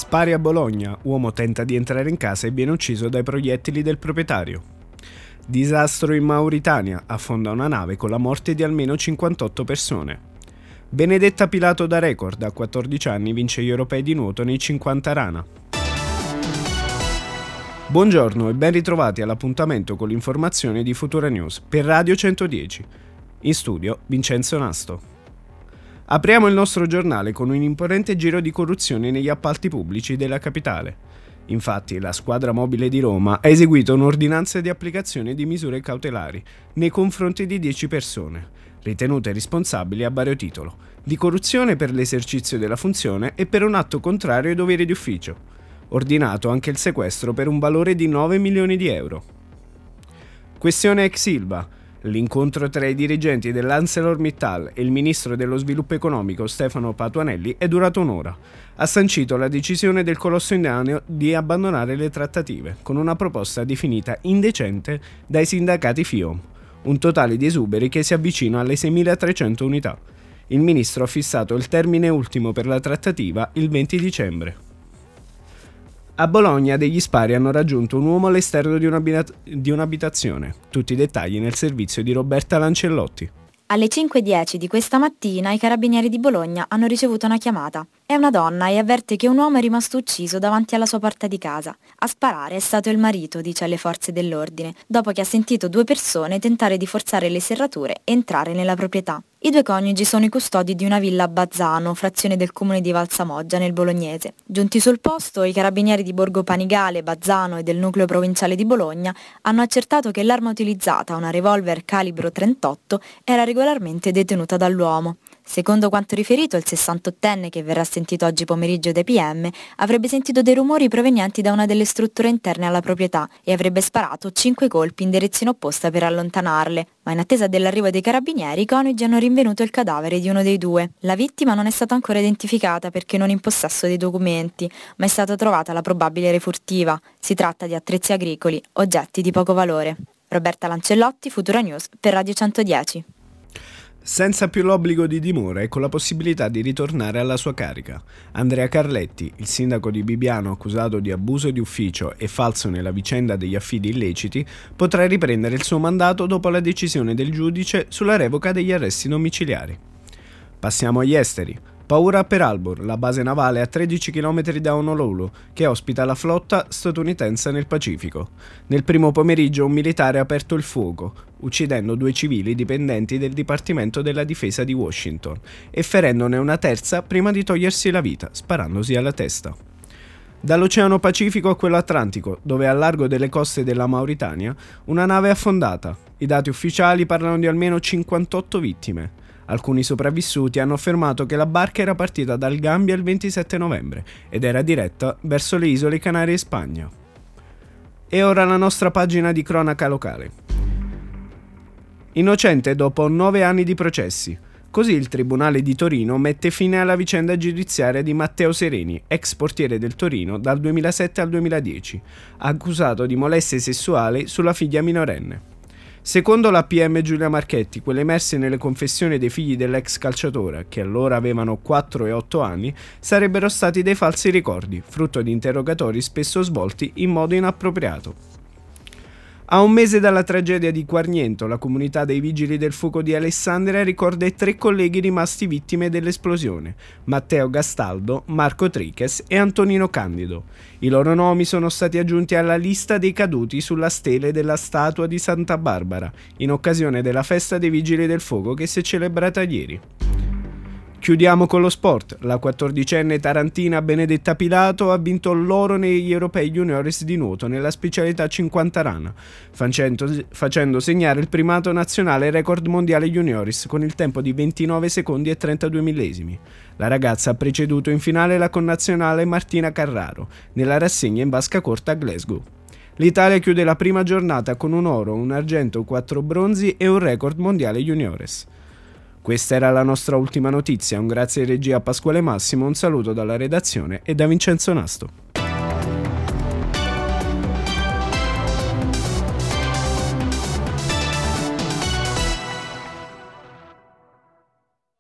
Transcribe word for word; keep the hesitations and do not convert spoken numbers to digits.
Spari a Bologna, uomo tenta di entrare in casa e viene ucciso dai proiettili del proprietario. Disastro in Mauritania, affonda una nave con la morte di almeno cinquantotto persone. Benedetta Pilato da record, a quattordici anni vince gli europei di nuoto nei cinquanta rana. Buongiorno e ben ritrovati all'appuntamento con l'informazione di Futura News per Radio centodieci. In studio Vincenzo Nasto. Apriamo il nostro giornale con un imponente giro di corruzione negli appalti pubblici della capitale. Infatti, la squadra mobile di Roma ha eseguito un'ordinanza di applicazione di misure cautelari nei confronti di dieci persone, ritenute responsabili a vario titolo, di corruzione per l'esercizio della funzione e per un atto contrario ai doveri di ufficio. Ordinato anche il sequestro per un valore di nove milioni di euro. Questione ex Ilva. L'incontro tra i dirigenti dell'ArcelorMittal e il ministro dello sviluppo economico Stefano Patuanelli è durato un'ora. Ha sancito la decisione del colosso indiano di abbandonare le trattative, con una proposta definita indecente dai sindacati FIOM, un totale di esuberi che si avvicina alle seimilatrecento unità. Il ministro ha fissato il termine ultimo per la trattativa il venti dicembre. A Bologna degli spari hanno raggiunto un uomo all'esterno di, un'abita- di un'abitazione. Tutti i dettagli nel servizio di Roberta Lancellotti. Alle cinque e dieci di questa mattina i carabinieri di Bologna hanno ricevuto una chiamata. È una donna e avverte che un uomo è rimasto ucciso davanti alla sua porta di casa. A sparare è stato il marito, dice alle forze dell'ordine, dopo che ha sentito due persone tentare di forzare le serrature e entrare nella proprietà. I due coniugi sono i custodi di una villa a Bazzano, frazione del comune di Valsamoggia, nel bolognese. Giunti sul posto, i carabinieri di Borgo Panigale, Bazzano e del nucleo provinciale di Bologna hanno accertato che l'arma utilizzata, una revolver calibro trentotto, era regolarmente detenuta dall'uomo. Secondo quanto riferito, il sessantottenne, che verrà sentito oggi pomeriggio dai P M, avrebbe sentito dei rumori provenienti da una delle strutture interne alla proprietà e avrebbe sparato cinque colpi in direzione opposta per allontanarle, ma in attesa dell'arrivo dei carabinieri i coniugi hanno rinvenuto il cadavere di uno dei due. La vittima non è stata ancora identificata perché non in possesso dei documenti, ma è stata trovata la probabile refurtiva. Si tratta di attrezzi agricoli, oggetti di poco valore. Roberta Lancellotti, Futura News per Radio centodieci. Senza più l'obbligo di dimora e con la possibilità di ritornare alla sua carica. Andrea Carletti, il sindaco di Bibbiano accusato di abuso di ufficio e falso nella vicenda degli affidi illeciti, potrà riprendere il suo mandato dopo la decisione del giudice sulla revoca degli arresti domiciliari. Passiamo agli esteri. Paura a Pearl Harbor, la base navale a tredici chilometri da Honolulu, che ospita la flotta statunitense nel Pacifico. Nel primo pomeriggio un militare ha aperto il fuoco, uccidendo due civili dipendenti del Dipartimento della Difesa di Washington e ferendone una terza prima di togliersi la vita, sparandosi alla testa. Dall'Oceano Pacifico a quello Atlantico, dove al largo delle coste della Mauritania una nave è affondata. I dati ufficiali parlano di almeno cinquantotto vittime. Alcuni sopravvissuti hanno affermato che la barca era partita dal Gambia il ventisette novembre ed era diretta verso le isole Canarie e Spagna. E ora la nostra pagina di cronaca locale. Innocente dopo nove anni di processi. Così il Tribunale di Torino mette fine alla vicenda giudiziaria di Matteo Sereni, ex portiere del Torino dal duemilasette al duemiladieci, accusato di molestie sessuali sulla figlia minorenne. Secondo la P M Giulia Marchetti, quelle emerse nelle confessioni dei figli dell'ex calciatore, che allora avevano quattro e otto anni, sarebbero stati dei falsi ricordi, frutto di interrogatori spesso svolti in modo inappropriato. A un mese dalla tragedia di Quarniento, la comunità dei Vigili del Fuoco di Alessandria ricorda i tre colleghi rimasti vittime dell'esplosione: Matteo Gastaldo, Marco Triches e Antonino Candido. I loro nomi sono stati aggiunti alla lista dei caduti sulla stele della statua di Santa Barbara, in occasione della festa dei Vigili del Fuoco che si è celebrata ieri. Chiudiamo con lo sport. La quattordicenne tarantina Benedetta Pilato ha vinto l'oro negli europei juniores di nuoto nella specialità cinquanta rana, facendo, facendo segnare il primato nazionale record mondiale juniores con il tempo di ventinove secondi e trentadue millesimi. La ragazza ha preceduto in finale la connazionale Martina Carraro nella rassegna in vasca corta a Glasgow. L'Italia chiude la prima giornata con un oro, un argento, quattro bronzi e un record mondiale juniores. Questa era la nostra ultima notizia, un grazie di regia a Pasquale Massimo, un saluto dalla redazione e da Vincenzo Nasto.